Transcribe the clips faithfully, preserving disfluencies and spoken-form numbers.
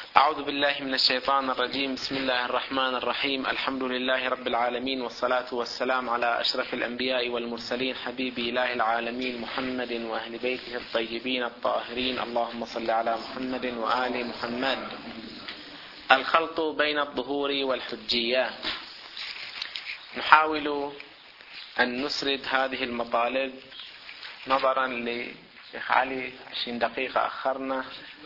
أعوذ بالله من الشيطان الرجيم. بسم الله الرحمن الرحيم. الحمد لله رب العالمين، والصلاة والسلام على أشرف الأنبياء والمرسلين، حبيب إله العالمين محمد وأهل بيته الطيبين الطاهرين. اللهم صل على محمد وآل محمد. الخلط بين الظهور والحجية. نحاول أن نسرد هذه المطالب نظرا لشيخ علي عشرين دقيقة أخرنا.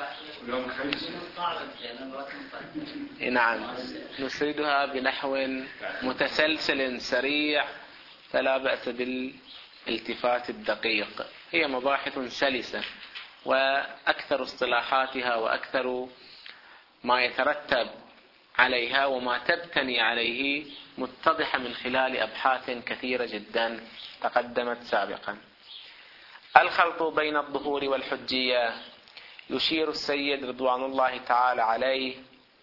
نعم، نسردها بنحو متسلسل سريع فلا بأس بالالتفات الدقيق. هي مباحث سلسة، وأكثر اصطلاحاتها وأكثر ما يترتب عليها وما تبتني عليه متضحة من خلال أبحاث كثيرة جدا تقدمت سابقا. الخلط بين الظهور والحجية. يشير السيد رضوان الله تعالى عليه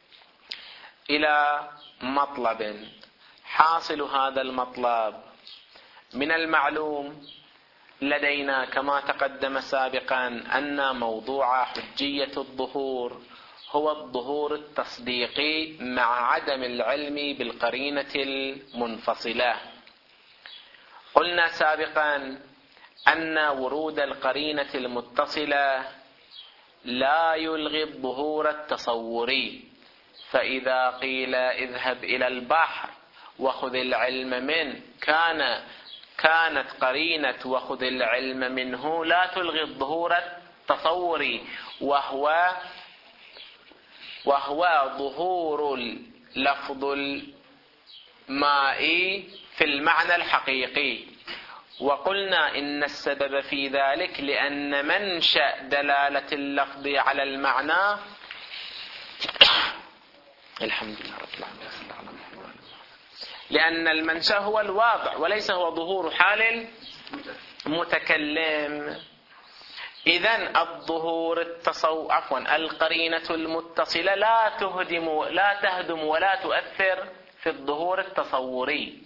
إلى مطلب. حاصل هذا المطلب من المعلوم لدينا كما تقدم سابقا أن موضوع حجية الظهور هو الظهور التصديقي مع عدم العلم بالقرينة المنفصلة. قلنا سابقا أن ورود القرينة المتصلة لا يلغي الظهور التصوري، فإذا قيل اذهب إلى البحر وخذ العلم منه كان كانت قرينة وخذ العلم منه لا تلغي الظهور التصوري، وهو وهو ظهور لفظ الماء في المعنى الحقيقي. وقلنا إن السبب في ذلك لأن منشأ دلالة اللفظ على المعنى الحمد لله رب العالمين لأن المنشأ هو الواضع وليس هو ظهور حال المتكلم. إذن الظهور التصو عفوا القرينة المتصلة لا تهدم لا تهدم ولا تؤثر في الظهور التصوري.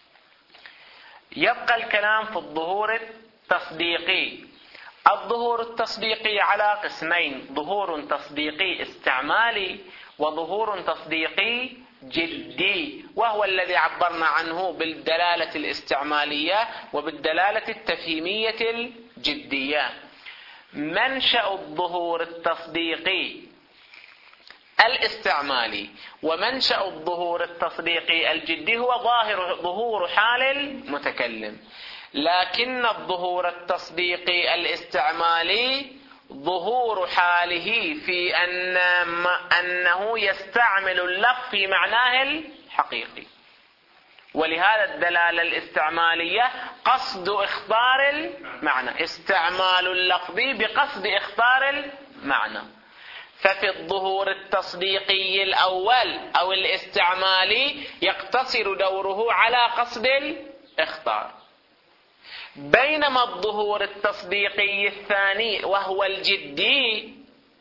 يبقى الكلام في الظهور التصديقي. الظهور التصديقي على قسمين: ظهور تصديقي استعمالي وظهور تصديقي جدي، وهو الذي عبرنا عنه بالدلالة الاستعمالية وبالدلالة التفهيمية الجدية. منشأ الظهور التصديقي الاستعمالي ومنشأ الظهور التصديقي الجدي هو ظاهر ظهور حال المتكلم، لكن الظهور التصديقي الاستعمالي ظهور حاله في أن أنه يستعمل اللفظ في معناه الحقيقي. ولهذا الدلالة الاستعمالية قصد إخبار المعنى، استعمال اللفظ بقصد إخبار المعنى. ففي الظهور التصديقي الأول أو الاستعمالي يقتصر دوره على قصد الإخبار، بينما الظهور التصديقي الثاني وهو الجدي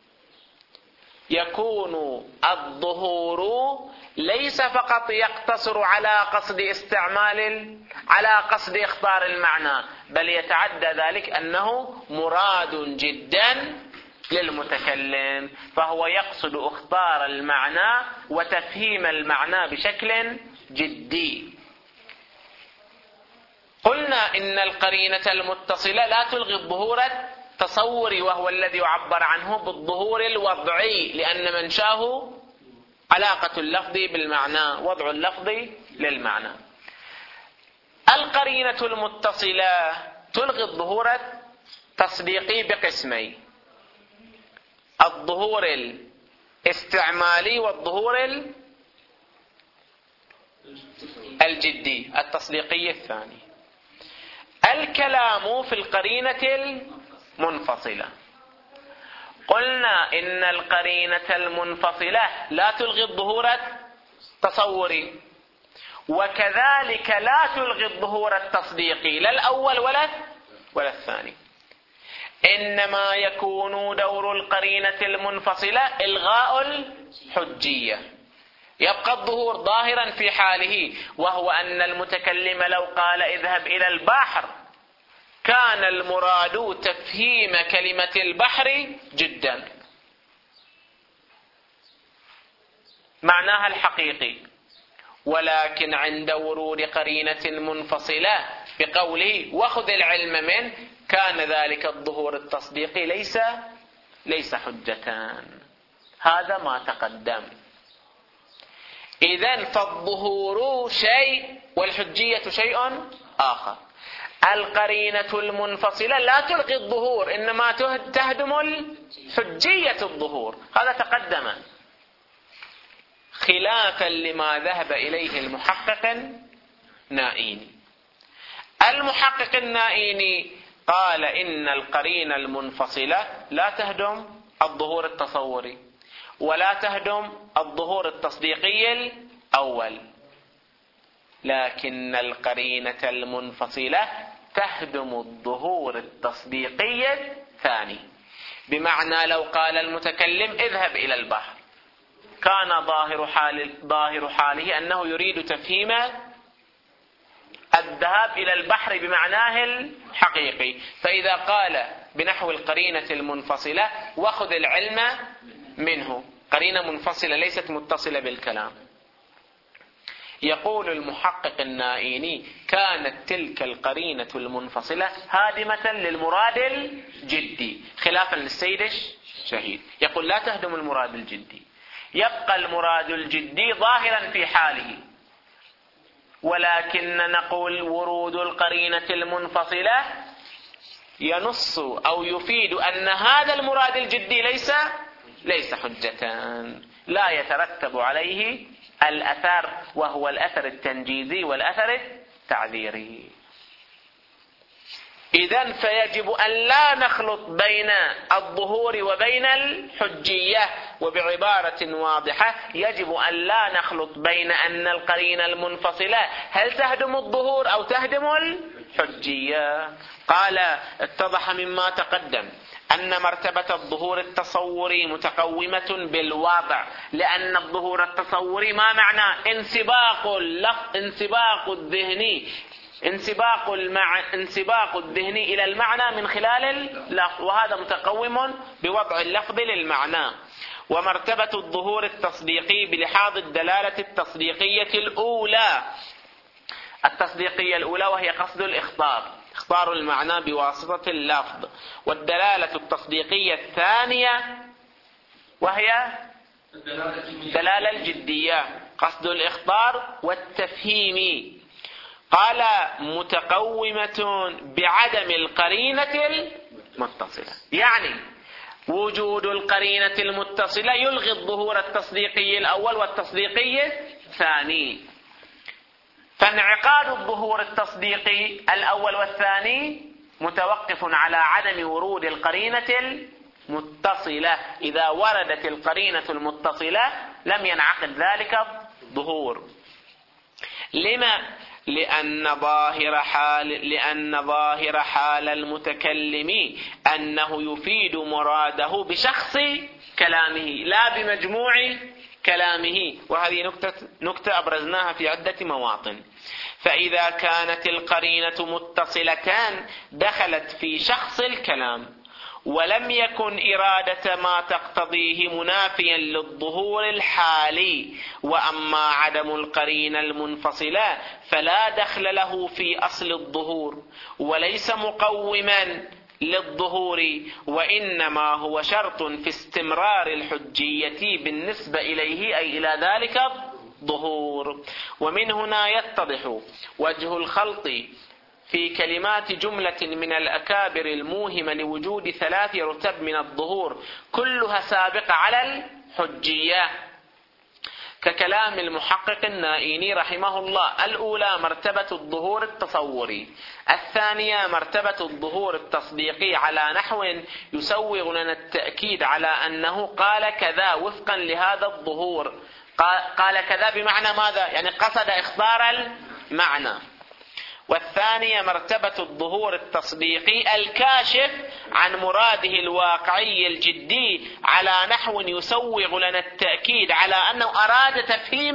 يكون الظهور ليس فقط يقتصر على قصد استعمال على قصد إخبار المعنى، بل يتعدى ذلك أنه مراد جدا للمتكلم، فهو يقصد إخبار المعنى وتفهيم المعنى بشكل جدي. قلنا إن القرينة المتصلة لا تلغي الظهور التصوري وهو الذي يعبر عنه بالظهور الوضعي، لأن منشاه علاقة اللفظ بالمعنى، وضع اللفظ للمعنى. القرينة المتصلة تلغي الظهور التصديقي بقسمين: الظهور الاستعمالي والظهور الجدي التصديقي الثاني. الكلام في القرينة المنفصلة. قلنا إن القرينة المنفصلة لا تلغي الظهور التصوري، وكذلك لا تلغي الظهور التصديقي، لا الأول ولا ولا الثاني. إنما يكون دور القرينة المنفصلة إلغاء الحجية، يبقى الظهور ظاهرا في حاله، وهو أن المتكلم لو قال اذهب إلى البحر كان المراد تفهيم كلمة البحر جدا، معناها الحقيقي، ولكن عند ورود قرينة منفصلة بقوله وخذ العلم منه كان ذلك الظهور التصديقي ليس ليس حجتان. هذا ما تقدم. إذن فالظهور شيء والحجية شيء آخر. القرينة المنفصلة لا تلغي الظهور، إنما تهدم الحجية الظهور. هذا تقدم، خلافا لما ذهب إليه المحقق النائيني. المحقق النائيني قال إن القرينة المنفصلة لا تهدم الظهور التصوري ولا تهدم الظهور التصديقي الأول، لكن القرينة المنفصلة تهدم الظهور التصديقي الثاني. بمعنى لو قال المتكلم اذهب إلى البحر، كان ظاهر حال ظاهر حاله أنه يريد تفهيم الذهاب إلى البحر بمعناه الحقيقي، فإذا قال بنحو القرينة المنفصلة وخذ العلم منه، قرينة منفصلة ليست متصلة بالكلام، يقول المحقق النائيني كانت تلك القرينة المنفصلة هادمة للمراد الجدي، خلافا للسيد الشهيد يقول لا تهدم المراد الجدي، يبقى المراد الجدي ظاهرا في حاله، ولكن نقول ورود القرينة المنفصلة ينص أو يفيد أن هذا المراد الجدي ليس ليس حجتان، لا يترتب عليه الأثر، وهو الأثر التنجيزي والأثر التعذيري. إذن فيجب أن لا نخلط بين الظهور وبين الحجية، وبعبارة واضحة يجب أن لا نخلط بين أن القرينة المنفصلة هل تهدم الظهور أو تهدم الحجية. قال اتضح مما تقدم أن مرتبة الظهور التصوري متقومة بالواقع، لأن الظهور التصوري ما معنى انسباق اللفظ انسباق الذهني انسباق المع... انسباق الذهني إلى المعنى من خلال اللفظ، وهذا متقوم بوضع اللفظ للمعنى. ومرتبة الظهور التصديقي بلحاظ الدلالة التصديقية الأولى التصديقية الأولى وهي قصد الإخبار، إخبار المعنى بواسطة اللفظ، والدلالة التصديقية الثانية وهي الدلالة الجدية، قصد الإخبار والتفهيم. قال متقومة بعدم القرينة المتصلة، يعني وجود القرينة المتصلة يلغي الظهور التصديقي الأول والتصديقي الثاني، فانعقاد الظهور التصديقي الأول والثاني متوقف على عدم ورود القرينة المتصلة. إذا وردت القرينة المتصلة لم ينعقد ذلك الظهور. لما؟ لأن ظاهر حال لأن ظاهر حال المتكلم أنه يفيد مراده بشخص كلامه لا بمجموع كلامه، وهذه نكتة, نكتة أبرزناها في عدة مواطن. فإذا كانت القرينة متصلتان دخلت في شخص الكلام ولم يكن إرادة ما تقتضيه منافيا للظهور الحالي، وأما عدم القرينة المنفصلة فلا دخل له في أصل الظهور وليس مقوما للظهور، وإنما هو شرط في استمرار الحجية بالنسبة إليه أي إلى ذلك الظهور. ومن هنا يتضح وجه الخلط في كلمات جملة من الأكابر الموهمة لوجود ثلاث رتب من الظهور كلها سابقة على الحجية، ككلام المحقق النائيني رحمه الله: الأولى مرتبة الظهور التصوري، الثانية مرتبة الظهور التصديقي على نحو يسوغ لنا التأكيد على أنه قال كذا وفقا لهذا الظهور. قال كذا بمعنى ماذا؟ يعني قصد إخبار المعنى. والثانية مرتبة الظهور التصديقي الكاشف عن مراده الواقعي الجدي على نحو يسوغ لنا التأكيد على أنه أراد تفهيم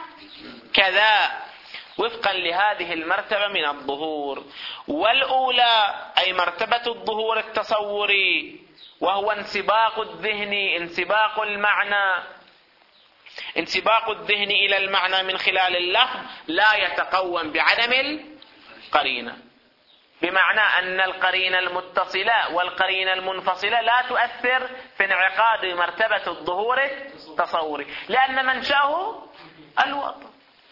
كذا وفقا لهذه المرتبة من الظهور. والأولى أي مرتبة الظهور التصوري وهو انسباق الذهن انسباق المعنى انسباق الذهن إلى المعنى من خلال اللفظ لا يتقوم بعدم القرينة، بمعنى أن القرينة المتصلة والقرينة المنفصلة لا تؤثر في انعقاد مرتبة الظهور التصوري، لأن منشأه الوضع.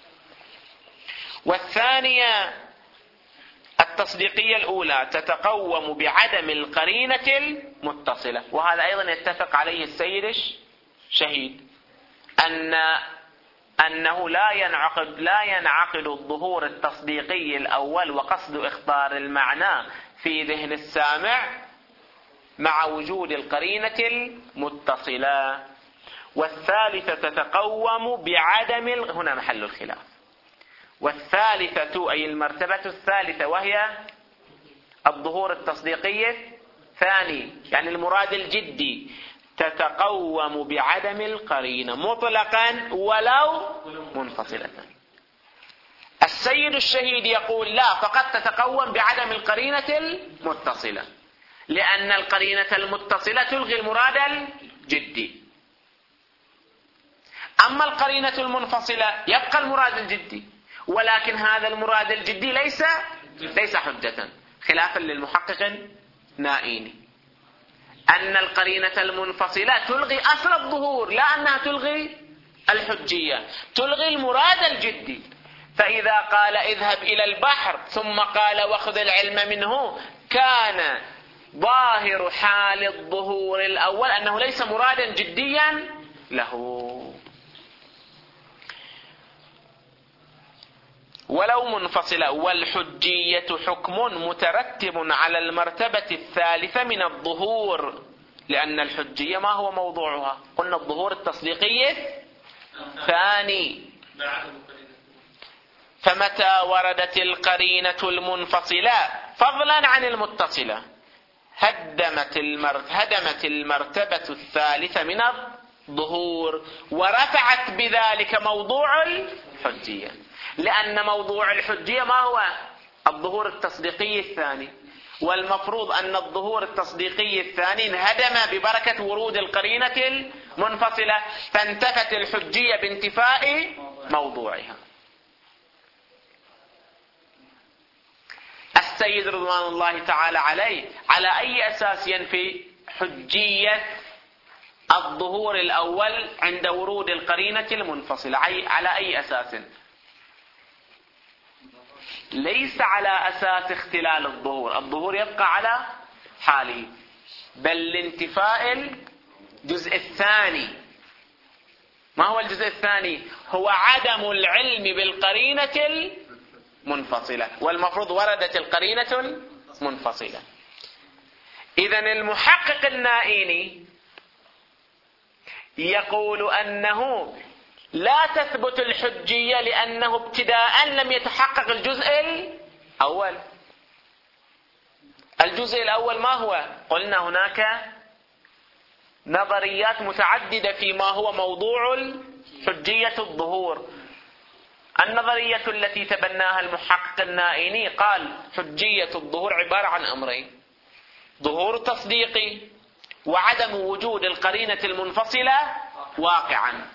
والثانية التصديقية الأولى تتقوم بعدم القرينة المتصلة، وهذا أيضا يتفق عليه السيد الشهيد، أن أنه لا ينعقد لا ينعقد الظهور التصديقي الأول وقصد إخبار المعنى في ذهن السامع مع وجود القرينة المتصلة. والثالثة تتقوم بعدم ال... هنا محل الخلاف. والثالثة أي المرتبة الثالثة وهي الظهور التصديقي الثاني، يعني المراد الجدي، تتقوم بعدم القرينة مطلقا ولو منفصلة. السيد الشهيد يقول لا، فقط تتقوم بعدم القرينة المتصلة، لأن القرينة المتصلة تلغي المراد الجدي. أما القرينة المنفصلة يبقى المراد الجدي، ولكن هذا المراد الجدي ليس ليس حجة، خلافا للمحقق النائيني، أن القرينة المنفصلة تلغي أصل الظهور، لا أنها تلغي الحجية، تلغي المراد الجدي. فإذا قال اذهب إلى البحر ثم قال واخذ العلم منه، كان ظاهر حال الظهور الأول أنه ليس مرادا جديا له. ولو منفصلة. والحجية حكم مترتب على المرتبة الثالثة من الظهور، لأن الحجية ما هو موضوعها؟ قلنا الظهور التصديقي ثاني. فمتى وردت القرينة المنفصلة فضلا عن المتصلة هدمت هدمت المرتبة الثالثة من الظهور ورفعت بذلك موضوع الحجية، لأن موضوع الحجية ما هو؟ الظهور التصديقي الثاني، والمفروض أن الظهور التصديقي الثاني انهدم ببركة ورود القرينة المنفصلة، فانتفت الحجية بانتفاء موضوعها. السيد رضوان الله تعالى عليه على أي أساس ينفي حجية الظهور الأول عند ورود القرينة المنفصلة؟ على أي أساس؟ ليس على أساس اختلال الظهور، الظهور يبقى على حاله، بل لانتفاء الجزء الثاني. ما هو الجزء الثاني؟ هو عدم العلم بالقرينة المنفصلة، والمفروض وردت القرينة المنفصلة. إذن المحقق النائيني يقول أنه لا تثبت الحجية لأنه ابتداء لم يتحقق الجزء الأول. الجزء الأول ما هو؟ قلنا هناك نظريات متعددة فيما هو موضوع حجية الظهور. النظرية التي تبناها المحقق النائيني قال حجية الظهور عبارة عن أمرين: ظهور تصديقي وعدم وجود القرينة المنفصلة واقعا.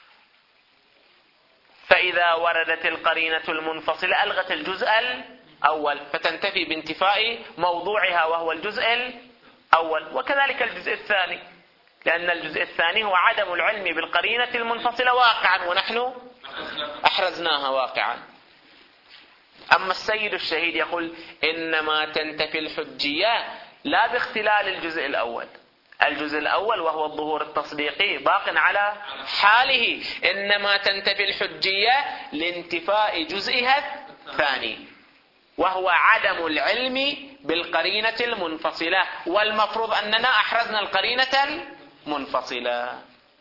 فإذا وردت القرينة المنفصلة ألغت الجزء الأول فتنتفي بانتفاء موضوعها وهو الجزء الأول، وكذلك الجزء الثاني، لأن الجزء الثاني هو عدم العلم بالقرينة المنفصلة واقعا، ونحن أحرزناها واقعا. أما السيد الشهيد يقول إنما تنتفي الحجية لا باختلال الجزء الأول، الجزء الأول وهو الظهور التصديقي باق على حاله، إنما تنتفي الحجية لانتفاء جزئها الثاني وهو عدم العلم بالقرينة المنفصلة، والمفروض أننا أحرزنا القرينة المنفصلة.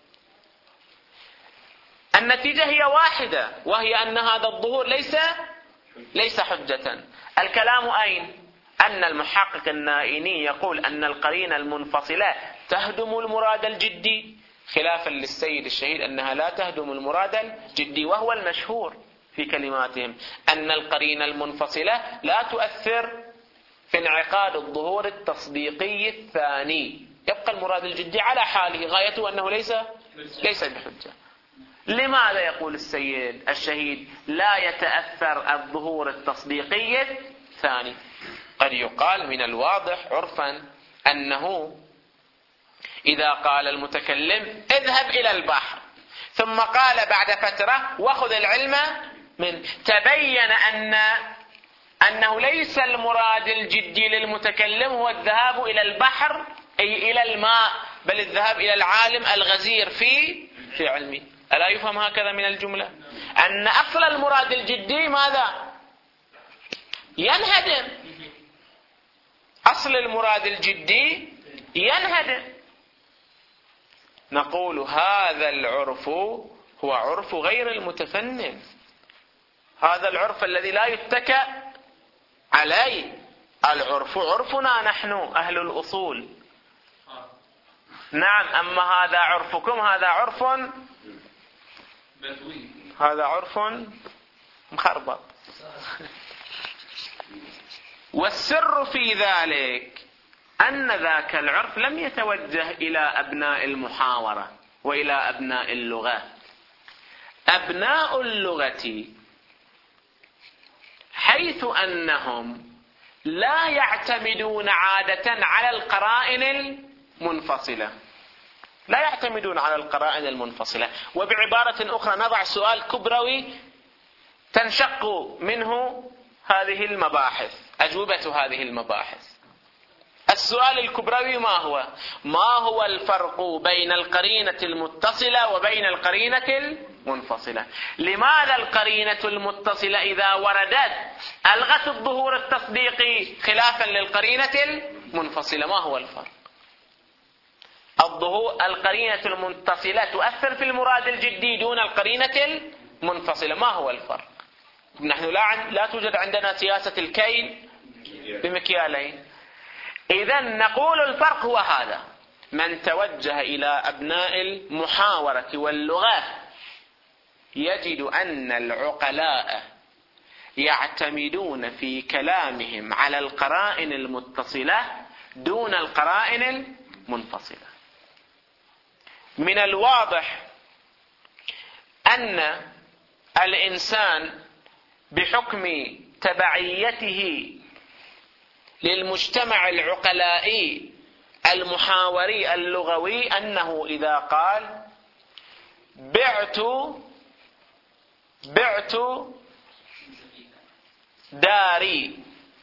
النتيجة هي واحدة، وهي أن هذا الظهور ليس ليس حجة. الكلام أين؟ أن المحقق النائيني يقول أن القرينة المنفصلة تهدم المراد الجدي، خلافا للسيد الشهيد أنها لا تهدم المراد الجدي، وهو المشهور في كلماتهم أن القرينة المنفصلة لا تؤثر في انعقاد الظهور التصديقي الثاني، يبقى المراد الجدي على حاله، غايته أنه ليس ليس بحجة. لماذا يقول السيد الشهيد لا يتأثر الظهور التصديقي الثاني؟ قد يقال من الواضح عرفا أنه إذا قال المتكلم اذهب إلى البحر ثم قال بعد فترة واخذ العلم من، تبين أن أنه ليس المراد الجدي للمتكلم هو الذهاب إلى البحر أي إلى الماء، بل الذهاب إلى العالم الغزير في في علمه. ألا يفهم هكذا من الجملة؟ أن أصل المراد الجدي ماذا؟ ينهدم. أصل المراد الجدي ينهدم. نقول هذا العرف هو عرف غير المتفنن، هذا العرف الذي لا يتكأ عليه. العرف عرفنا نحن أهل الأصول. نعم، أما هذا عرفكم هذا عرف هذا عرف مخربط. والسر في ذلك أن ذاك العرف لم يتوجه إلى أبناء المحاورة وإلى أبناء اللغة. أبناء اللغة حيث أنهم لا يعتمدون عادة على القرائن المنفصلة، لا يعتمدون على القرائن المنفصلة. وبعبارة أخرى نضع سؤال كبروي تنشق منه هذه المباحث، أجوبة هذه المباحث. السؤال الكبروي ما هو؟ ما هو الفرق بين القرينة المتصلة وبين القرينة المنفصلة؟ لماذا القرينة المتصلة إذا وردت ألغت الظهور التصديقي خلافا للقرينة المنفصلة؟ ما هو الفرق؟ الظهور القرينة المتصلة تؤثر في المراد الجدي دون القرينة المنفصلة، ما هو الفرق؟ نحن لا لا توجد عندنا سياسة الكيل بمكيالين. إذن نقول الفرق هو هذا: من توجه إلى أبناء المحاورة واللغة يجد أن العقلاء يعتمدون في كلامهم على القرائن المتصلة دون القرائن المنفصلة. من الواضح أن الإنسان بحكم تبعيته للمجتمع العقلائي المحاوري اللغوي أنه إذا قال بعت بعت داري،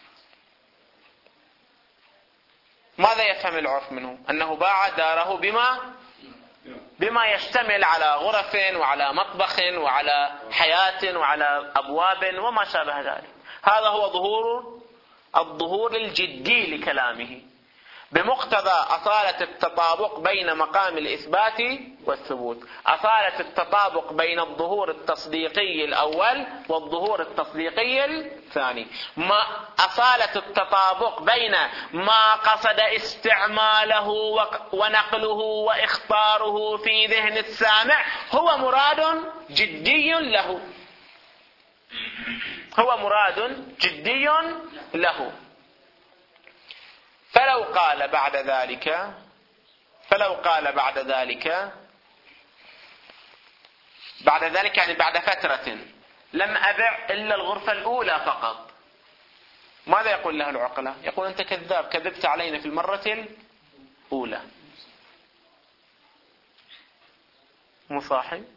ماذا يفهم العرف منه؟ أنه باع داره بما بما يشتمل على غرف وعلى مطبخ وعلى حياة وعلى أبواب وما شابه ذلك. هذا هو ظهور الظهور الجدي لكلامه بمقتضى أصالة التطابق بين مقام الإثبات والثبوت، أصالة التطابق بين الظهور التصديقي الأول والظهور التصديقي الثاني، ما أصالة التطابق بين ما قصد استعماله ونقله وإخطاره في ذهن السامع هو مراد جدي له، هو مراد جدي له. فلو قال بعد ذلك فلو قال بعد ذلك بعد ذلك يعني بعد فترة لم أبع إلا الغرفة الأولى فقط، ماذا يقول له العقلاء؟ يقول أنت كذاب، كذبت علينا في المرة الأولى. مصاحب.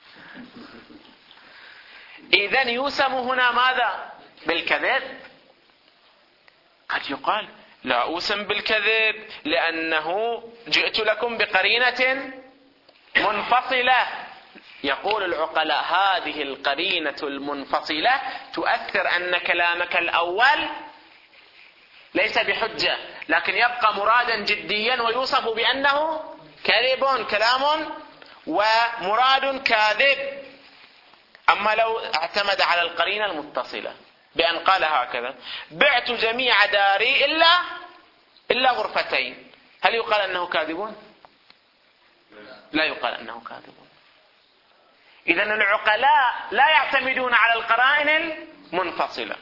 إذن يوسم هنا ماذا؟ بالكذب. قد يقال لا أوسم بالكذب لأنه جئت لكم بقرينة منفصلة. يقول العقلاء هذه القرينة المنفصلة تؤثر أن كلامك الأول ليس بحجة، لكن يبقى مرادا جديا ويوصف بأنه كذب، كلام ومراد كاذب. أما لو اعتمد على القرينة المتصلة بأن قال هكذا بعت جميع داري إلا إلا غرفتين، هل يقال أنه كاذبون؟ لا يقال أنه كاذبون. إذن العقلاء لا يعتمدون على القرائن المنفصلة،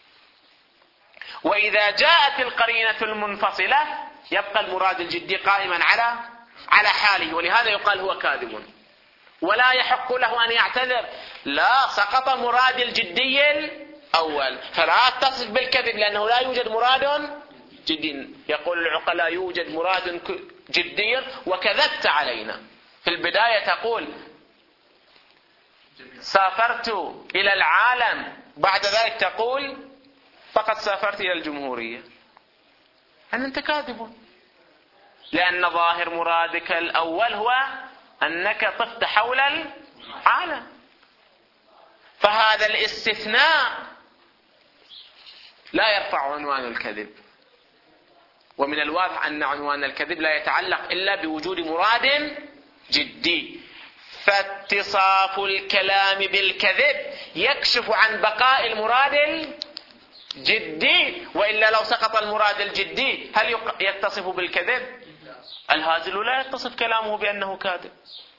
وإذا جاءت القرينة المنفصلة يبقى المراد الجدي قائما على على حاله، ولهذا يقال هو كاذب. ولا يحق له أن يعتذر. لا، سقط مراد الجدي الأول، فلا تصف بالكذب لأنه لا يوجد مراد جدي. يقول العقلاء يوجد مراد جدي وكذبت علينا. في البداية تقول سافرت إلى العالم، بعد ذلك تقول فقط سافرت إلى الجمهورية. أن أنت كاذب، لأن ظاهر مرادك الأول هو أنك طفت حول العالم، فهذا الاستثناء لا يرفع عنوان الكذب. ومن الواضح أن عنوان الكذب لا يتعلق إلا بوجود مراد جدي، فاتصاف الكلام بالكذب يكشف عن بقاء المراد الجدي، وإلا لو سقط المراد الجدي هل يتصف بالكذب؟ الهازل لا يتصف كلامه بأنه كاذب.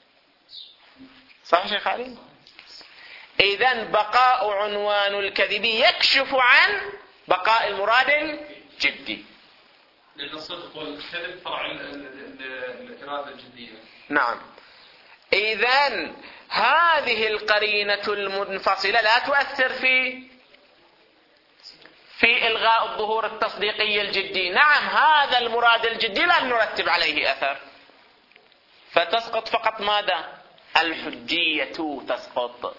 صح شيخ علي؟ إذن بقاء عنوان الكذب يكشف عن بقاء المراد الجدي، لأن الصدق والكذب فرع الإرادة الجدية. نعم. إذن هذه القرينة المنفصلة لا تؤثر في في إلغاء الظهور التصديقي الجدي. نعم، هذا المراد الجدي لن نرتب عليه أثر، فتسقط فقط ماذا؟ الحجية تسقط.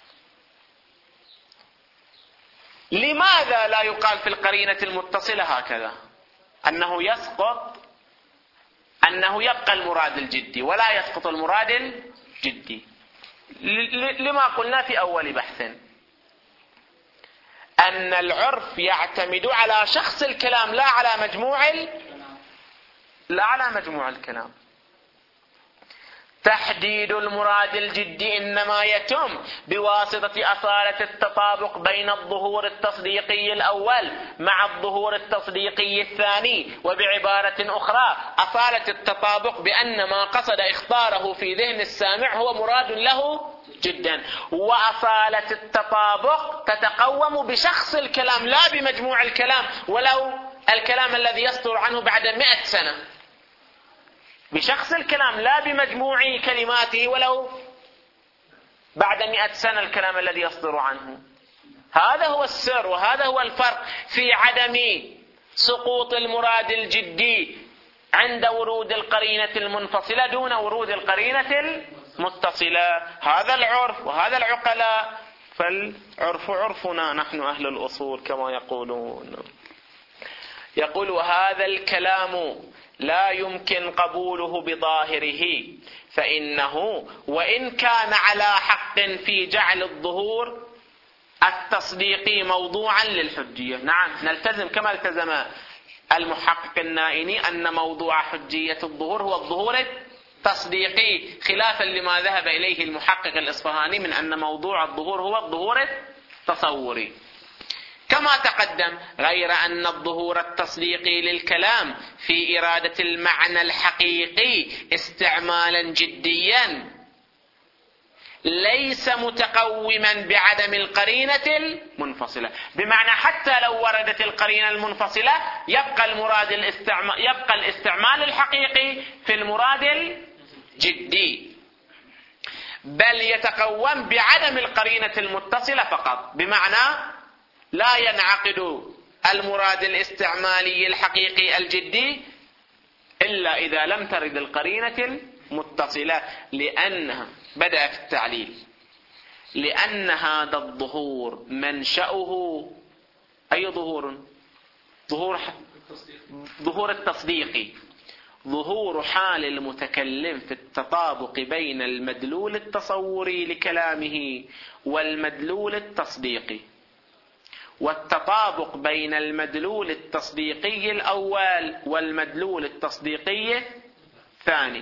لماذا لا يقال في القرينة المتصلة هكذا أنه يسقط، أنه يبقى المراد الجدي ولا يسقط المراد الجدي؟ لما قلنا في أول بحث أن العرف يعتمد على شخص الكلام لا على مجموع ال... لا على مجموع الكلام. تحديد المراد الجدي إنما يتم بواسطة أصالة التطابق بين الظهور التصديقي الأول مع الظهور التصديقي الثاني، وبعبارة أخرى أصالة التطابق بأن ما قصد إخطاره في ذهن السامع هو مراد له جدا. وأصالة التطابق تتقوم بشخص الكلام لا بمجموع الكلام، ولو الكلام الذي يصدر عنه بعد مئة سنة، بشخص الكلام لا بمجموع كلماته ولو بعد مئة سنة الكلام الذي يصدر عنه. هذا هو السر، وهذا هو الفرق في عدم سقوط المراد الجدي عند ورود القرينة المنفصلة دون ورود القرينة المتصلة. هذا العرف وهذا العقلاء، فالعرف عرفنا نحن أهل الأصول كما يقولون. يقول وهذا الكلام لا يمكن قبوله بظاهره، فإنه وإن كان على حق في جعل الظهور التصديقي موضوعا للحجية. نعم، نلتزم كما التزم المحقق النائني أن موضوع حجية الظهور هو الظهور التصديقي، خلافا لما ذهب إليه المحقق الإصفهاني من أن موضوع الظهور هو الظهور التصوري. كما تقدم، غير أن الظهور التصديقي للكلام في إرادة المعنى الحقيقي استعمالا جديا ليس متقوما بعدم القرينة المنفصلة. بمعنى حتى لو وردت القرينة المنفصلة يبقى المراد الاستعمال يبقى الاستعمال الحقيقي في المراد الجدي، بل يتقوم بعدم القرينة المتصلة فقط. بمعنى لا ينعقد المراد الاستعمالي الحقيقي الجدي إلا إذا لم ترد القرينة المتصلة، لأنها بدأ في التعليل لأن هذا الظهور منشأه أي ظهور؟ ظهور ظهور التصديقي، ظهور حال المتكلم في التطابق بين المدلول التصوري لكلامه والمدلول التصديقي، والتطابق بين المدلول التصديقي الأول والمدلول التصديقي الثاني.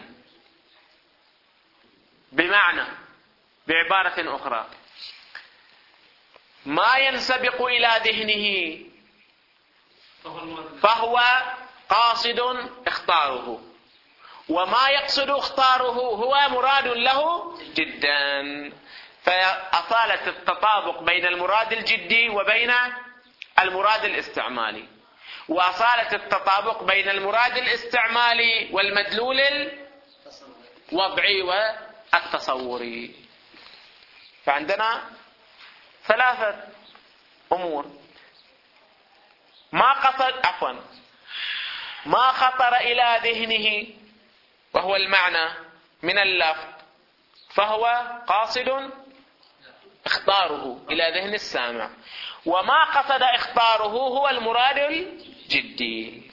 بمعنى بعبارة أخرى، ما ينسبق إلى ذهنه فهو قاصد اختاره، وما يقصد اختاره هو مراد له جدا. فأصالة التطابق بين المراد الجدي وبين المراد الاستعمالي، وأصالة التطابق بين المراد الاستعمالي والمدلول الوضعي التصوري. فعندنا ثلاثة أمور: ما قصد عفوا ما خطر إلى ذهنه وهو المعنى من اللفظ فهو قاصد اخطاره إلى ذهن السامع، وما قصد اخطاره هو المراد الجدي.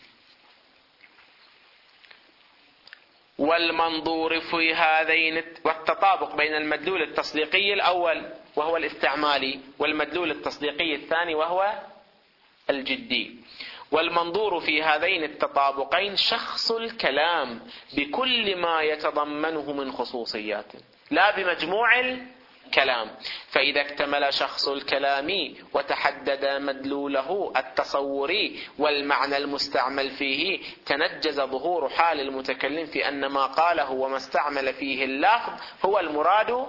والمنظور في هذين والتطابق بين المدلول التصديقي الأول وهو الاستعمالي والمدلول التصديقي الثاني وهو الجدي. والمنظور في هذين التطابقين شخص الكلام بكل ما يتضمنه من خصوصيات لا بمجموع الكلام. فإذا اكتمل شخص الكلام وتحدد مدلوله التصوري والمعنى المستعمل فيه تنجز ظهور حال المتكلم في أن ما قاله وما استعمل فيه اللفظ هو المراد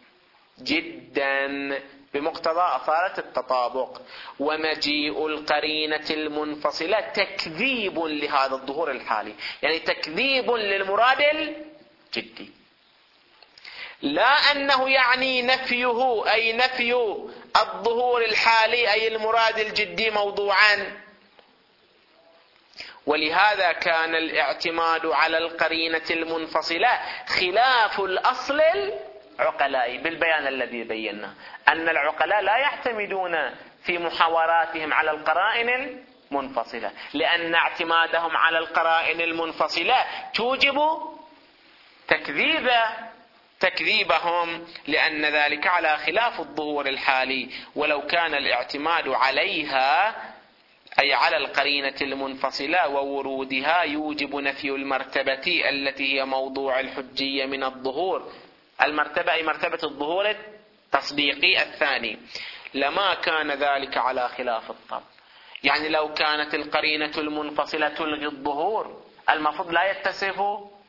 جدا بمقتضى أصالة التطابق. ومجيء القرينة المنفصلة تكذيب لهذا الظهور الحالي، يعني تكذيب للمراد الجدي، لا أنه يعني نفيه أي نفي الظهور الحالي أي المراد الجدي موضوعا. ولهذا كان الاعتماد على القرينة المنفصلة خلاف الأصل العقلاء بالبيان الذي بينا أن العقلاء لا يعتمدون في محاوراتهم على القرائن المنفصلة، لأن اعتمادهم على القرائن المنفصلة توجب تكذيب تكذيبهم، لأن ذلك على خلاف الظهور الحالي. ولو كان الاعتماد عليها أي على القرينة المنفصلة وورودها يوجب نفي المرتبة التي هي موضوع الحجية من الظهور، المرتبة أي مرتبة الظهور التصديقي الثاني، لما كان ذلك على خلاف الطبع. يعني لو كانت القرينة المنفصلة تلغي الظهور المفروض لا يتصف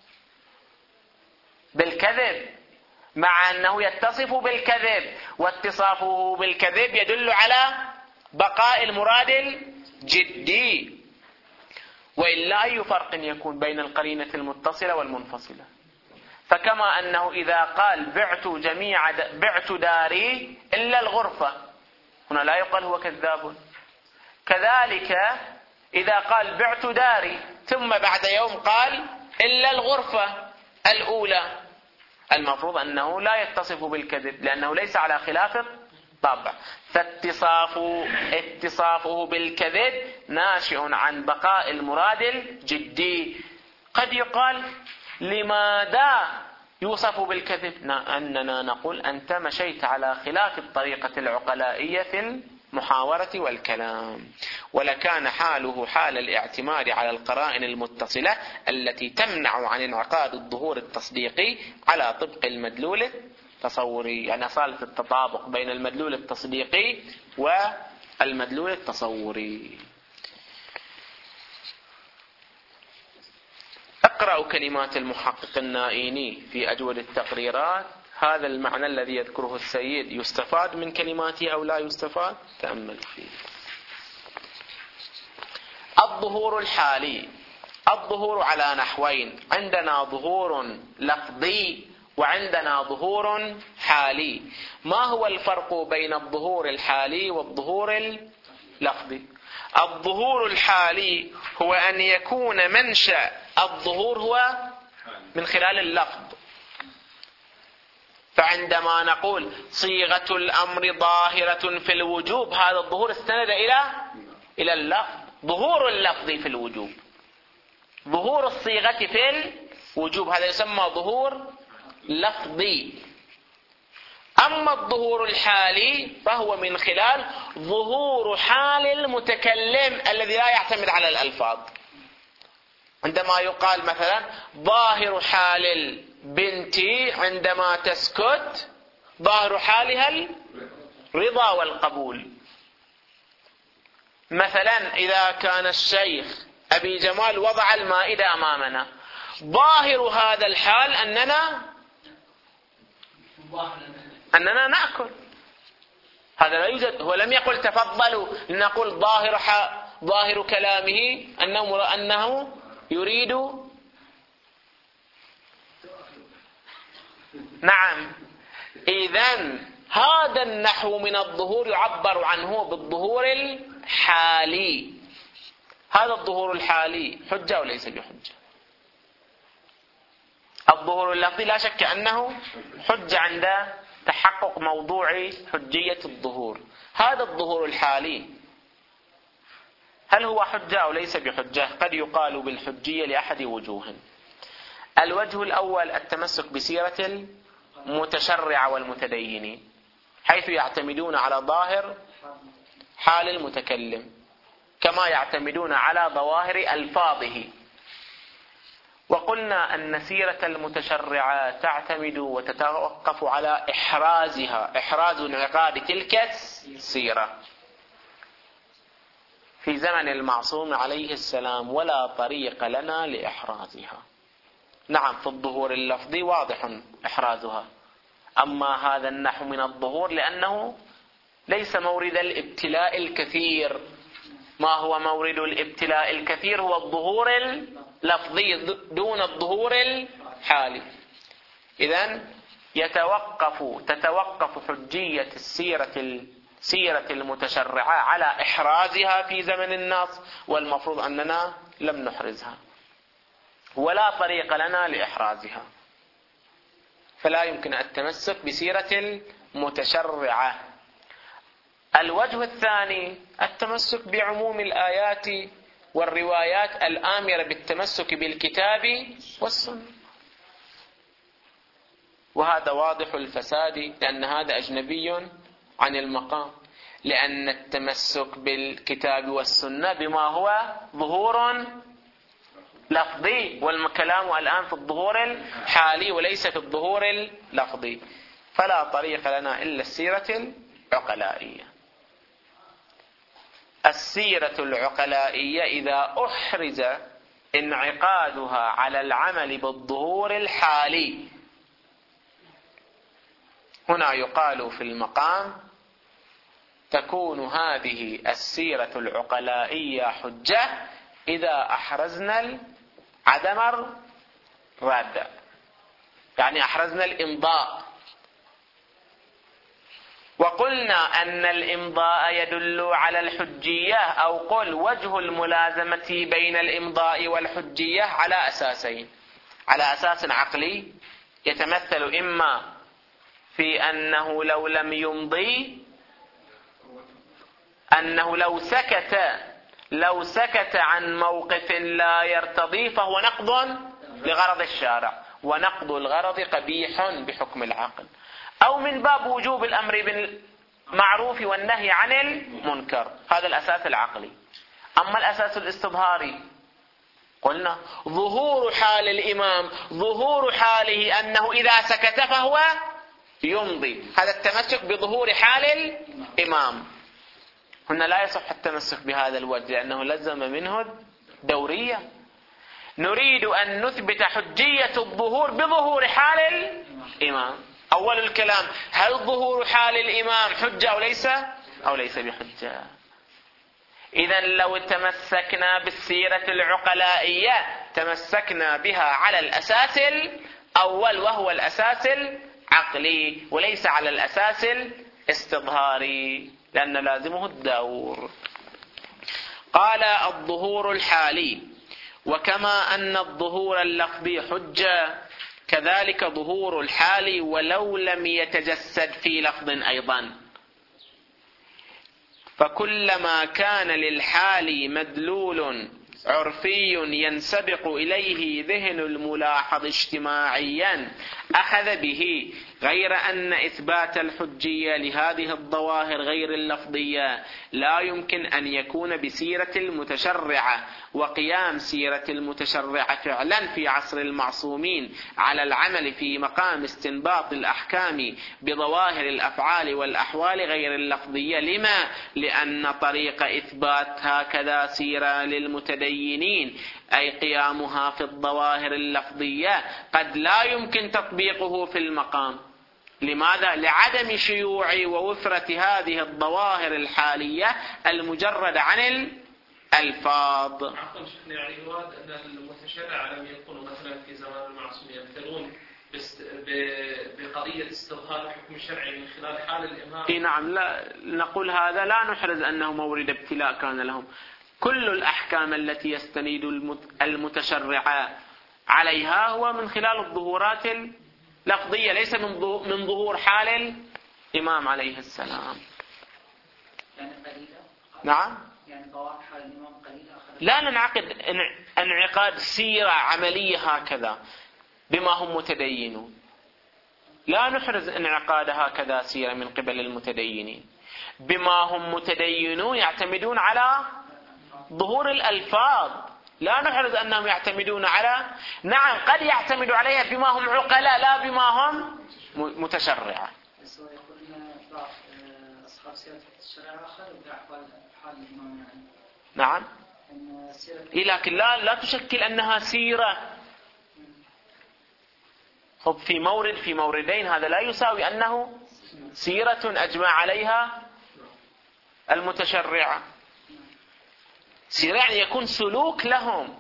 بالكذب، مع أنه يتصف بالكذب، واتصافه بالكذب يدل على بقاء المراد الجدي. وإلا أي فرق يكون بين القرينة المتصلة والمنفصلة؟ فكما أنه إذا قال بعت جميع بعت داري إلا الغرفة هنا لا يقال هو كذاب، كذلك إذا قال بعت داري ثم بعد يوم قال إلا الغرفة الأولى المفروض أنه لا يتصف بالكذب لأنه ليس على خلاف الطبع. فاتصاف اتصافه بالكذب ناشئ عن بقاء المراد الجدي. قد يقال لماذا يوصف بالكذب؟ أننا نقول أنت مشيت على خلاف الطريقة العقلائية في المحاورة والكلام، ولكان حاله حال الاعتماد على القرائن المتصلة التي تمنع عن انعقاد الظهور التصديقي على طبق المدلول التصوري، يعني أصالة التطابق بين المدلول التصديقي والمدلول التصوري. اقرأوا كلمات المحقق النائيني في أجود التقريرات، هذا المعنى الذي يذكره السيد يستفاد من كلماته أو لا يستفاد؟ تأمل فيه. الظهور الحالي، الظهور على نحوين: عندنا ظهور لفظي وعندنا ظهور حالي. ما هو الفرق بين الظهور الحالي والظهور اللفظي؟ الظهور الحالي هو أن يكون منشأ الظهور هو من خلال اللفظ. فعندما نقول صيغة الأمر ظاهرة في الوجوب هذا الظهور استند إلى إلى اللفظ، ظهور اللفظ في الوجوب، ظهور الصيغة في الوجوب هذا يسمى ظهور لفظي. أما الظهور الحالي فهو من خلال ظهور حال المتكلم الذي لا يعتمد على الألفاظ. عندما يقال مثلا ظاهر حال البنت عندما تسكت ظاهر حالها الرضا والقبول. مثلا إذا كان الشيخ أبي جمال وضع المائدة أمامنا، ظاهر هذا الحال أننا أننا نأكل، هذا لا يوجد، هو لم يقل تفضلوا، نقول ظاهر ظاهر كلامه أنه أنه يريد نعم. إذن هذا النحو من الظهور يعبر عنه بالظهور الحالي. هذا الظهور الحالي حجة وليس بحجة. الظهور اللفظي لا شك أنه حجة عند تحقق موضوع حجية الظهور. هذا الظهور الحالي هل هو حجة أو ليس بحجة؟ قد يقال بالحجية لأحد وجوه. الوجه الأول التمسك بسيرة المتشرع والمتدينين، حيث يعتمدون على ظاهر حال المتكلم كما يعتمدون على ظواهر ألفاظه. وقلنا أن سيرة المتشرعة تعتمد وتتوقف على إحرازها، إحراز انعقاد تلك السيرة في زمن المعصوم عليه السلام، ولا طريق لنا لإحرازها. نعم في الظهور اللفظي واضح إحرازها، أما هذا النحو من الظهور لأنه ليس مورد الابتلاء الكثير. ما هو مورد الابتلاء الكثير؟ هو الظهور اللفظي دون الظهور الحالي. إذن يتوقف تتوقف حجية السيرة سيرة المتشرعة على إحرازها في زمن النص، والمفروض أننا لم نحرزها ولا طريق لنا لإحرازها، فلا يمكن التمسك بسيرة المتشرعة. الوجه الثاني التمسك بعموم الآيات والروايات الآمرة بالتمسك بالكتاب والسنة، وهذا واضح الفساد لأن هذا أجنبي عن المقام، لأن التمسك بالكتاب والسنة بما هو ظهور لفظي، والكلام الآن في الظهور الحالي وليس في الظهور اللفظي، فلا طريق لنا إلا السيرة العقلائية. السيرة العقلائية إذا أحرز انعقادها على العمل بالظهور الحالي، هنا يقال في المقام تكون هذه السيرة العقلائية حجة إذا أحرزنا عدم الرد، يعني أحرزنا الإمضاء. وقلنا أن الإمضاء يدل على الحجية، أو قل وجه الملازمة بين الإمضاء والحجية على أساسين: على أساس عقلي يتمثل إما في أنه لو لم يمضي، أنه لو سكت لو سكت عن موقف لا يرتضي فهو نقض لغرض الشارع، ونقض الغرض قبيح بحكم العقل، أو من باب وجوب الأمر بالمعروف والنهي عن المنكر. هذا الأساس العقلي. أما الأساس الاستظهاري قلنا ظهور حال الإمام، ظهور حاله أنه إذا سكت فهو يمضي، هذا التمسك بظهور حال الإمام. هنا لا يصح التمسك بهذا الوجه لأنه لزم منه دورية. نريد أن نثبت حجية الظهور بظهور حال الإمام. أول الكلام: هل ظهور حال الإمام حجة أو ليس أو ليس بحجة؟ إذن لو تمسكنا بالسيرة العقلائية تمسكنا بها على الأساس الأول وهو الأساس العقلي، وليس على الأساس الاستظهاري لأن لازمه الدور. قال: الظهور الحالي. وكما أن الظهور اللفظي حجة كذلك ظهور الحال ولو لم يتجسد في لفظ أيضا، فكلما كان للحال مدلول عرفي ينسبق إليه ذهن الملاحظ اجتماعيا أخذ به، غير أن إثبات الحجية لهذه الظواهر غير اللفظية لا يمكن أن يكون بسيرة المتشرعة، وقيام سيرة المتشرعة فعلا في عصر المعصومين على العمل في مقام استنباط الأحكام بظواهر الأفعال والأحوال غير اللفظية. لما؟ لأن طريق إثبات هكذا سيرة للمتدينين أي قيامها في الظواهر اللفظية قد لا يمكن تطبيقه في المقام. لماذا؟ لعدم شيوع ووفرة هذه الظواهر الحالية المجردة عن الألفاظ. عفوا شيخنا، يعني يراد أن المتشرع لم يكونوا مثلا في زمان المعصوم يمتلون بقضية استظهار الحكم الشرعي من خلال حال الإمام؟ اي نعم، لا نقول هذا لا نحرز أنه مورد ابتلاء كان لهم. كل الأحكام التي يستند المتشرع عليها هو من خلال الظهورات اللفظية، ليس من ظهور حال الإمام عليه السلام. يعني قليلة؟ نعم، يعني ظواهر حال الإمام قليلة. لا ننعقد انعقاد سيرة عملية هكذا بما هم متدينون، لا نحرز انعقاد هكذا سيرة من قبل المتدينين. بما هم متدينون يعتمدون على ظهور الألفاظ، لا نحرز أنهم يعتمدون على، نعم قد يعتمدوا عليها بما هم عقلاء لا بما هم متشرعة. أصحاب سيرة الشرع أخذوا بأحوال حال الإمام يعني. نعم، لكن لا لا تشكل أنها سيرة. خب في مورد في موردين هذا لا يساوي أنه سيرة أجمع عليها المتشرعة. سيرة يعني يكون سلوك لهم.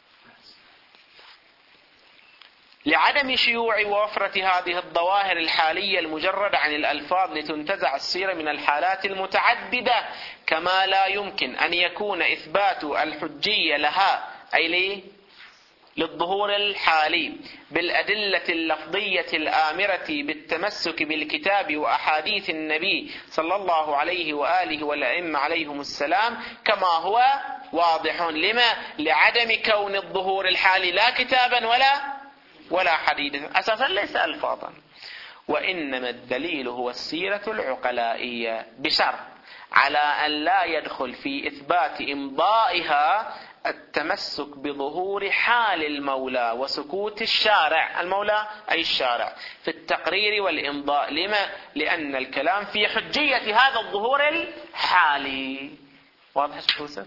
لعدم شيوع ووفرة هذه الظواهر الحالية المجردة عن الألفاظ لتنتزع السيرة من الحالات المتعددة، كما لا يمكن أن يكون إثبات الحجية لها أي ليه للظهور الحالي بالأدلة اللفظية الآمرة بالتمسك بالكتاب وأحاديث النبي صلى الله عليه وآله والأئمة عليهم السلام كما هو واضح. لما؟ لعدم كون الظهور الحالي لا كتابا ولا ولا حديثا، أساسا ليس ألفاظا. وإنما الدليل هو السيرة العقلائية، بشرط على أن لا يدخل في إثبات إمضائها التمسك بظهور حال المولى وسكوت الشارع، المولى أي الشارع، في التقرير والإمضاء. لما؟ لأن الكلام في حجية هذا الظهور الحالي. واضح شيخ يوسف؟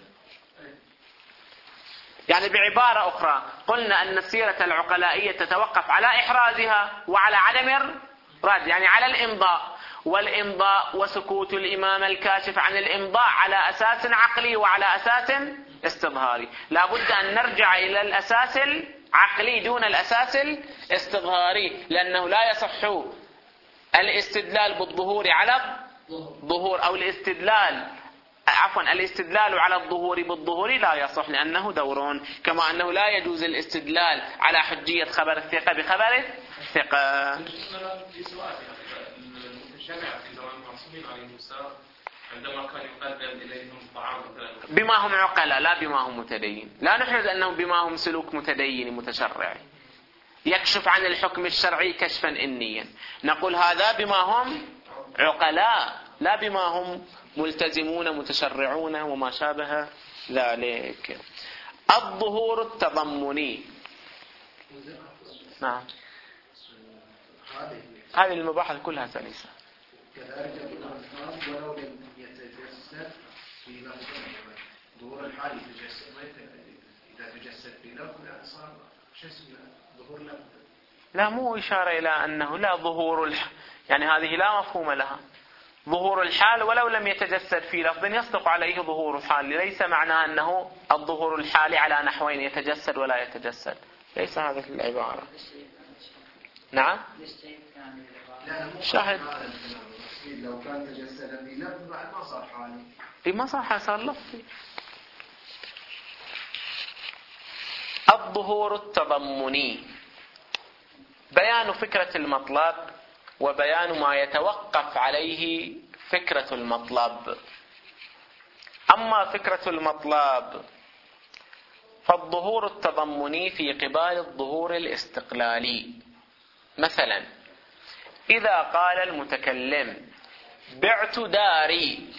يعني بعبارة أخرى قلنا أن السيرة العقلائية تتوقف على إحرازها وعلى عدم الرد، يعني على الإمضاء، والإمضاء وسكوت الإمام الكاشف عن الإمضاء على أساس عقلي وعلى أساس استظهاري. لا بد أن نرجع إلى الأساس العقلي دون الأساس الاستظهاري، لأنه لا يصح الاستدلال بالظهور على الظهور، أو الاستدلال عفوا الاستدلال على الظهور بالظهور لا يصح، لأنه دور، كما أنه لا يجوز الاستدلال على حجية خبر الثقة بخبر الثقة. المتشرع في زمان المعصومين عليهم السلام عندما كان يقدم إليهم الطعام بما هم عقلاء لا بما هم متدين، لا نحرز أنهم بما هم سلوك متدين متشرع يكشف عن الحكم الشرعي كشفا إنيا، نقول هذا بما هم عقلاء لا بما هم ملتزمون متشرعون وما شابه ذلك. الظهور التضمني، نعم هذه المباحث كلها سلسة. كذلك الألفاظ ولو لم يتجسد في لفظ ظهور الحالي تجسد، إذا تجسد في لفظ صار شو اسمه ظهور لفظ. لا مو إشارة إلى أنه لا ظهور الح... يعني هذه لا مفهوم لها. ظهور الحال ولو لم يتجسد في لفظ يصدق عليه ظهور الحال، ليس معناه أنه الظهور الحالي على نحوين يتجسد ولا يتجسد، ليس هذا العبارة. نعم شاهد لو كان تجسد في لفظ بعد ما صار حالي، في ما صار صار لفظي. الظهور التضمني بيان فكرة المطلب وبيان ما يتوقف عليه فكرة المطلب. أما فكرة المطلب فالظهور التضمني في قبال الظهور الاستقلالي. مثلا إذا قال المتكلم بعت داري،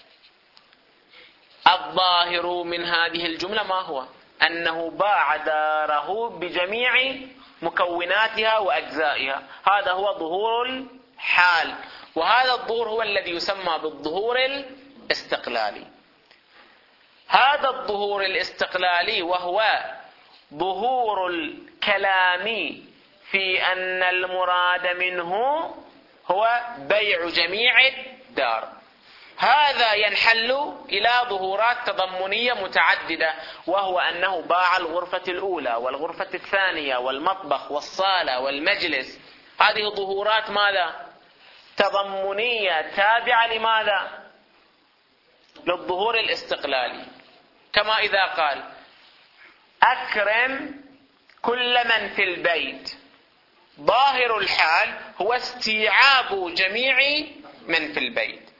الظاهر من هذه الجملة ما هو؟ أنه باع داره بجميع مكوناتها وأجزائها، هذا هو ظهور الحال، وهذا الظهور هو الذي يسمى بالظهور الاستقلالي. هذا الظهور الاستقلالي وهو ظهور الكلام في أن المراد منه هو بيع جميع الدار، هذا ينحل إلى ظهورات تضمنية متعددة، وهو أنه باع الغرفة الأولى والغرفة الثانية والمطبخ والصالة والمجلس. هذه ظهورات ماذا؟ تضمنية تابعة لماذا؟ للظهور الاستقلالي. كما إذا قال أكرم كل من في البيت، ظاهر الحال هو استيعاب جميع من في البيت،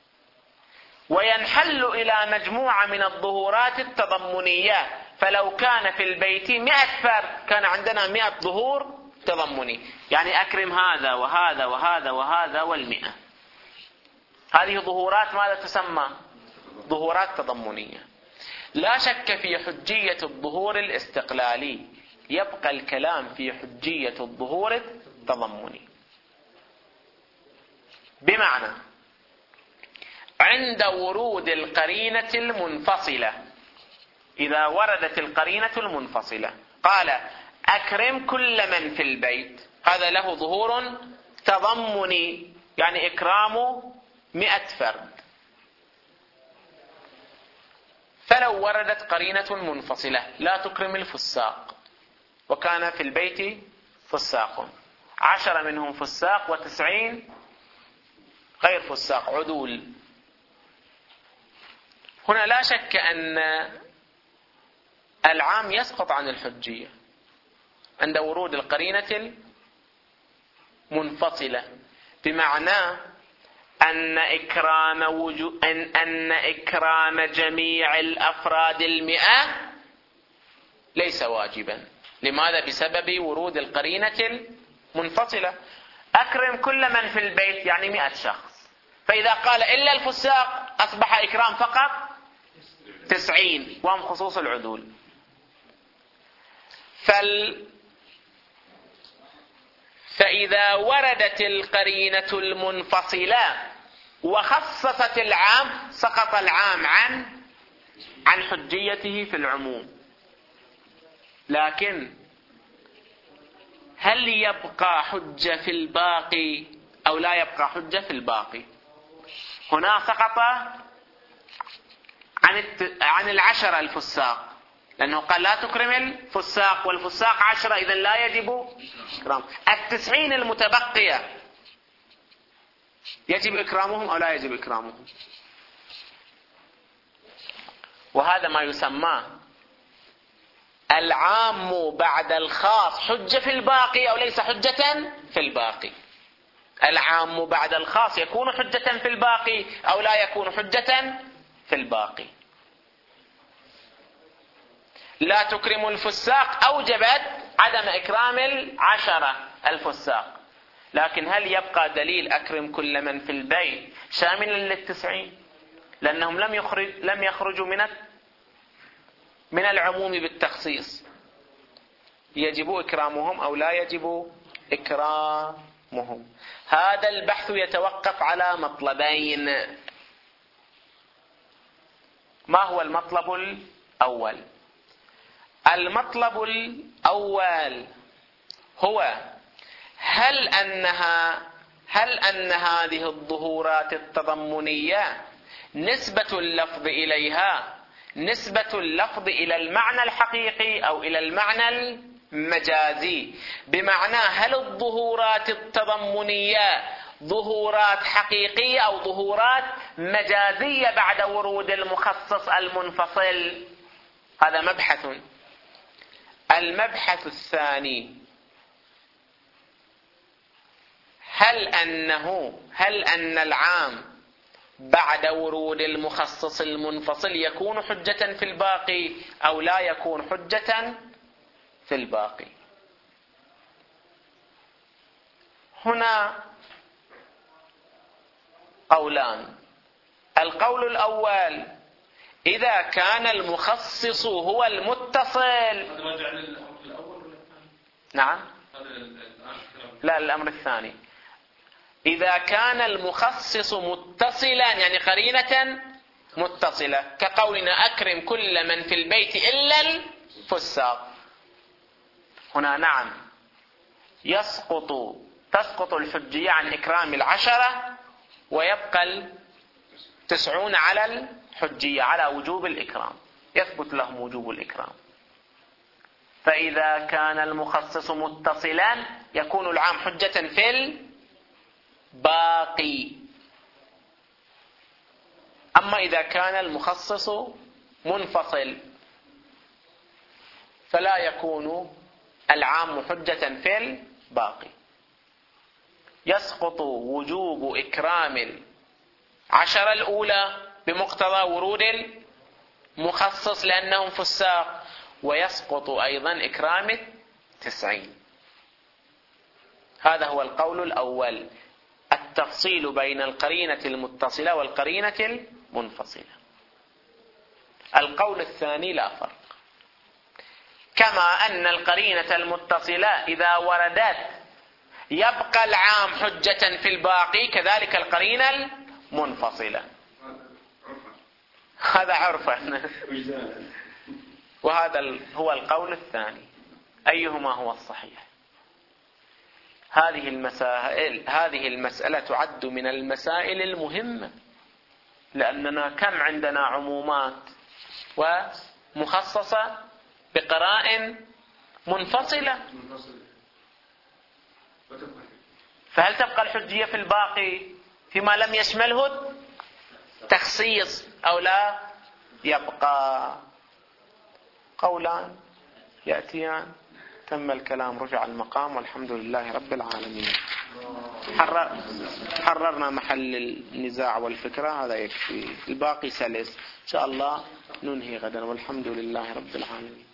وينحل إلى مجموعة من الظهورات التضمنية. فلو كان في البيت مئة فرد كان عندنا مئة ظهور تضمني، يعني أكرم هذا وهذا وهذا وهذا والمئة. هذه ظهورات ماذا تسمى؟ ظهورات تضمنية. لا شك في حجية الظهور الاستقلالي، يبقى الكلام في حجية الظهور التضمني. بمعنى عند ورود القرينة المنفصلة، إذا وردت القرينة المنفصلة قال أكرم كل من في البيت، هذا له ظهور تضمني، يعني إكرام مئة فرد. فلو وردت قرينة منفصلة لا تكرم الفساق، وكان في البيت فساق، عشرة منهم فساق وتسعين غير فساق عدول، هنا لا شك أن العام يسقط عن الحجية عند ورود القرينة المنفصلة، بمعنى أن إكرام وجو أن أن إكرام جميع الأفراد المئة ليس واجبا. لماذا؟ بسبب ورود القرينة المنفصلة. أكرم كل من في البيت يعني مئة شخص، فإذا قال إلا الفساق أصبح إكرام فقط تسعين، وهم خصوص العدول. فال فإذا وردت القرينة المنفصلة وخصصت العام سقط العام عن عن حجيته في العموم. لكن هل يبقى حجة في الباقي أو لا يبقى حجة في الباقي؟ هنا سقط عن عن العشرة الفساق، لأنه قال لا تكرم الفساق، والفساق عشرة، إذن لا يجب إكرام. التسعين المتبقية يجب إكرامهم أو لا يجب إكرامهم؟ وهذا ما يسمى العام بعد الخاص حجة في الباقي أو ليس حجة في الباقي. العام بعد الخاص يكون حجة في الباقي أو لا يكون حجة في الباقي. لا تكرم الفساق أوجبت عدم إكرام العشرة الفساق، لكن هل يبقى دليل أكرم كل من في البيت شاملا للتسعين؟ لأنهم لم يخرج لم يخرجوا من من العموم بالتخصيص. يجب إكرامهم أو لا يجب إكرامهم؟ هذا البحث يتوقف على مطلبين. ما هو المطلب الأول؟ المطلب الأول هو هل أنها هل أن هذه الظهورات التضمنية نسبة اللفظ إليها نسبة اللفظ إلى المعنى الحقيقي أو إلى المعنى المجازي؟ بمعنى هل الظهورات التضمنية ظهورات حقيقية أو ظهورات مجازية بعد ورود المخصص المنفصل؟ هذا مبحث. المبحث الثاني هل أنه هل أن العام بعد ورود المخصص المنفصل يكون حجة في الباقي أو لا يكون حجة في الباقي؟ هنا قولان. القول الأول إذا كان المخصص هو المتصل. هذا راجع للأمر الأول ولا الثاني؟ نعم. هذا الآن لا، الأمر الثاني. إذا كان المخصص متصلا يعني قرينة متصلة، كقولنا أكرم كل من في البيت إلا الفساق، هنا نعم يسقط تسقط الحجية عن إكرام العشرة ويبقى تسعون على الحجية، على وجوب الإكرام، يثبت لهم وجوب الإكرام. فإذا كان المخصص متصلا يكون العام حجة في الباقي. أما إذا كان المخصص منفصل فلا يكون العام حجة في الباقي. يسقط وجوب إكرام العشرة الأولى بمقتضى ورود المخصص لأنهم فساق، ويسقط أيضا إكرام التسعين. هذا هو القول الأول، التفصيل بين القرينة المتصلة والقرينة المنفصلة. القول الثاني لا فرق، كما أن القرينة المتصلة إذا وردت يبقى العام حجة في الباقي، كذلك القرينة المنفصلة. هذا عرفا. وهذا هو القول الثاني. أيهما هو الصحيح؟ هذه المسائل هذه المسألة تعد من المسائل المهمة، لأننا كم عندنا عمومات ومخصصة بقرائن منفصلة، فهل تبقى الحجية في الباقي فيما لم يشمله التخصيص أو لا يبقى؟ قولان يأتيان. تم الكلام، رجع المقام، والحمد لله رب العالمين. حرر حررنا محل النزاع والفكرة، هذا يكفي، الباقي سلس. إن شاء الله ننهي غدا، والحمد لله رب العالمين.